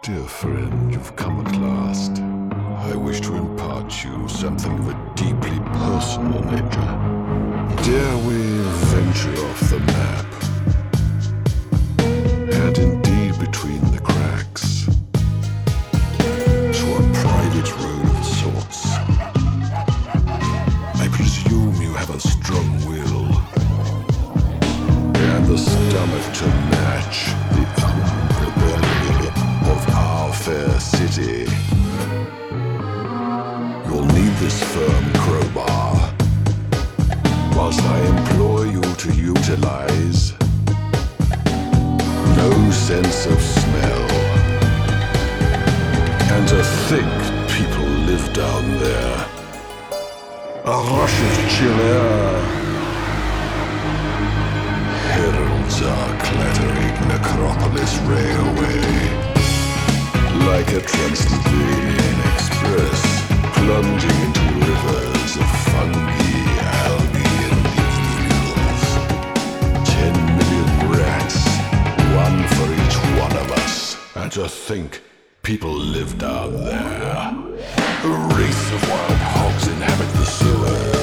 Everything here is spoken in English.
Dear friend, you've come at last. I wish to impart you something of a deeply personal nature. Dare we venture off the map? And indeed between the cracks, to a private road of sorts. I presume you have a strong will, and the stomach to match the underbelly of our fair city. You'll need this firm crowbar, whilst I implore you to utilize no sense of smell. And to think people live down there. A rush of chill air heralds our clattering necropolis railway, like a Transylvanian express plunging into rivers of fungi, algae, and leaves. 10 million rats, one for each one of us. And to think people live down there. A race of wild hogs inhabit the sewers.